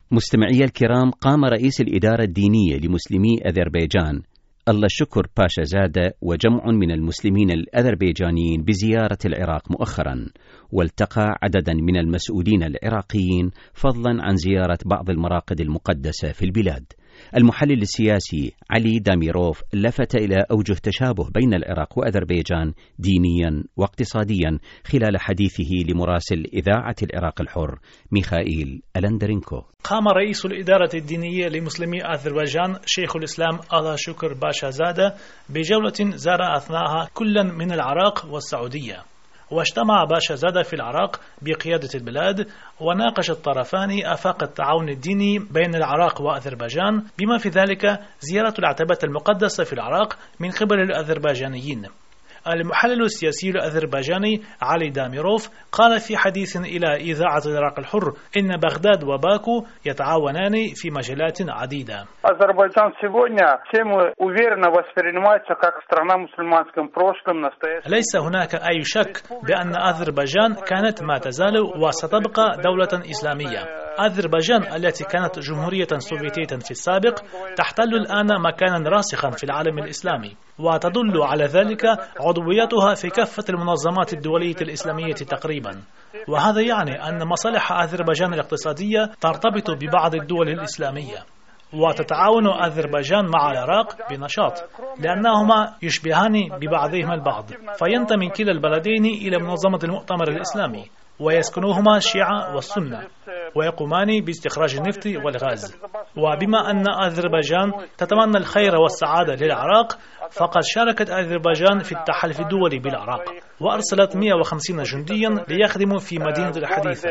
مستمعي الكرام، قام رئيس الإدارة الدينية لمسلمي أذربيجان الله شكر باشا زادة وجمع من المسلمين الأذربيجانيين بزيارة العراق مؤخرا، والتقى عددا من المسؤولين العراقيين فضلا عن زيارة بعض المراقد المقدسة في البلاد. المحلل السياسي علي داميروف لفت إلى أوجه تشابه بين العراق وأذربيجان دينيا واقتصاديا خلال حديثه لمراسل إذاعة العراق الحر ميخائيل ألندرينكو. قام رئيس الإدارة الدينية لمسلمي أذربيجان شيخ الإسلام الله شكر باشا زادة بجولة زار أثناءها كلا من العراق والسعودية، واجتمع باشا زادة في العراق بقيادة البلاد، وناقش الطرفان آفاق التعاون الديني بين العراق وأذربيجان، بما في ذلك زيارة العتبات المقدسة في العراق من قبل الأذربيجانيين. المحلل السياسي الأذربيجاني علي داميروف قال في حديث إلى إذاعة العراق الحر إن بغداد وباكو يتعاونان في مجالات عديدة. Азербайджан сегодня всем уверенно воспринимается как страна мусульманском прошлом, настоящем. ليس هناك أي شك بأن أذربيجان كانت ما تزال وستبقى دولة إسلامية. أذربيجان التي كانت جمهورية سوفيتية في السابق تحتل الآن مكانا راسخا في العالم الإسلامي، وتدل على ذلك عضويتها في كافة المنظمات الدولية الإسلامية تقريبا. وهذا يعني أن مصالح أذربيجان الاقتصادية ترتبط ببعض الدول الإسلامية، وتتعاون أذربيجان مع العراق بنشاط لأنهما يشبهان ببعضهما البعض، فينتمي كلا البلدين إلى منظمة المؤتمر الإسلامي، ويسكنوهما الشيعة والسنة، ويقومان باستخراج النفط والغاز. وبما أن أذربيجان تتمنى الخير والسعادة للعراق، فقد شاركت أذربيجان في التحالف الدولي بالعراق، وأرسلت 150 جنديا ليخدموا في مدينة الحديثة.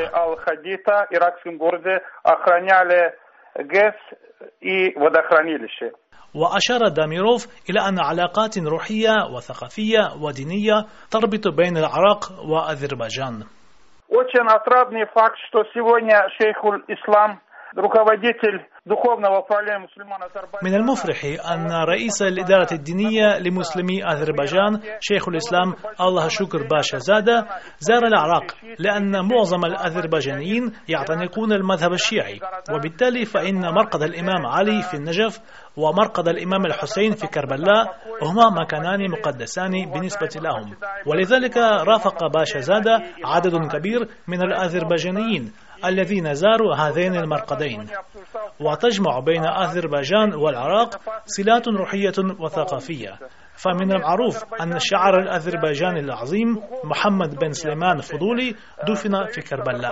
وأشار داميروف إلى أن علاقات روحية وثقافية ودينية تربط بين العراق وأذربيجان. Очень отрадный факт, что сегодня шейхуль Ислам, руководитель духовного управления мусульман Азербайджана. من المفرح أن رئيس الإدارة الدينية لمسلمي أذربيجان شيخ الإسلام الله شكر باشا زادة زار العراق، لأن معظم الأذربيجانيين يعتنقون المذهب الشيعي، وبالتالي فإن مرقد الإمام علي في النجف ومرقد الإمام الحسين في كربلاء هما مكانان مقدسان بالنسبة لهم، ولذلك رافق باشا زادة عدد كبير من الأذربيجانيين الذين زاروا هذين المرقدين. وتجمع بين أذربيجان والعراق صلات روحية وثقافية، فمن المعروف أن الشاعر الأذربيجاني العظيم محمد بن سليمان فضولي دفن في كربلاء.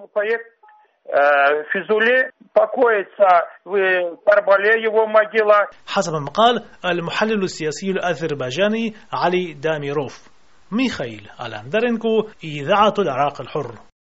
حسب ما قال المحلل السياسي الأذربيجاني علي داميروف. ميخائيل ألندرينكو، إذاعة العراق الحر.